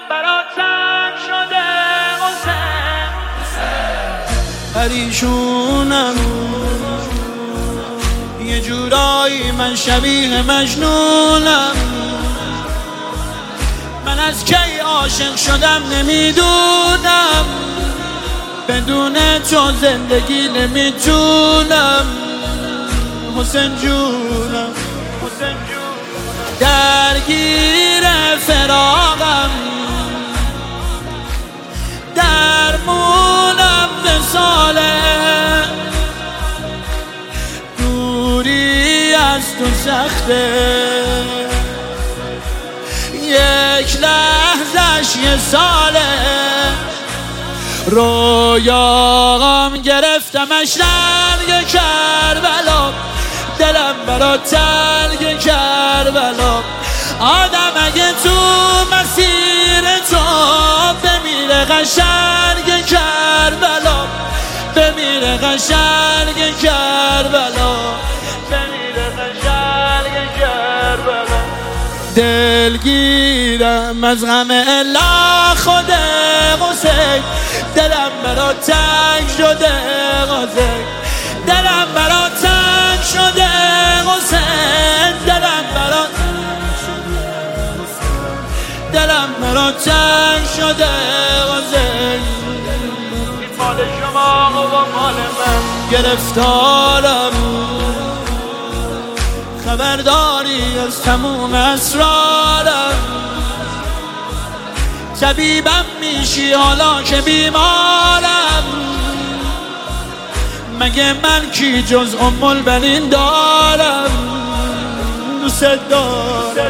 برات تنگ شده حسین پریشونم یه جورایی من شبیه مجنونم من از کی عاشق شدم نمیدونم بدون تو زندگی نمیتونم حسین جونم درگیر فراقم درمونم وصاله دوری از تو سخته یک لحظش یه ساله رویاغم گرفتمش رنگ کربلا دلم برا تنگ کربلا آدم اگه تو مسیر تو بمیره قشنگ کربلا بمیره قشنگ کربلا بمیره قشنگ کربلا دلگیرم از غم الا خود حسین دلم برا تنگ شده حسین دلم برا تنگ شده حسین دلم برا تنگ شده حسین این مال شما و مال من گرفتارم خبرداری از تموم اسرارم طبیبم میشی حالا که بیمارم مگه من کی جز البنین دارم دوست دارم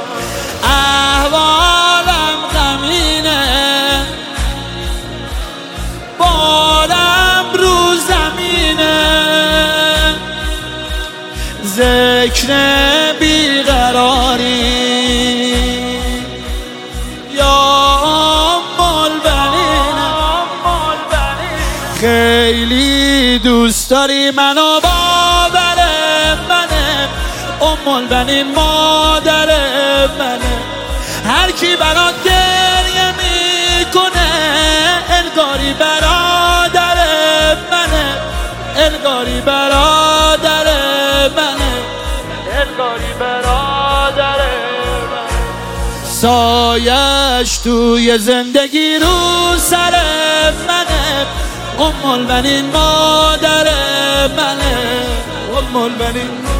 احوالم غمینه بارم رو زمینه ذکر بیقراری خیلی دوست داری منو باور منه البنین مادر منه هر کی برات گریه میکنه انگاری برادر منه انگاری برادر منه انگاری برادر منه سایش توی زندگی رو سر منه البنین مادر منه البنین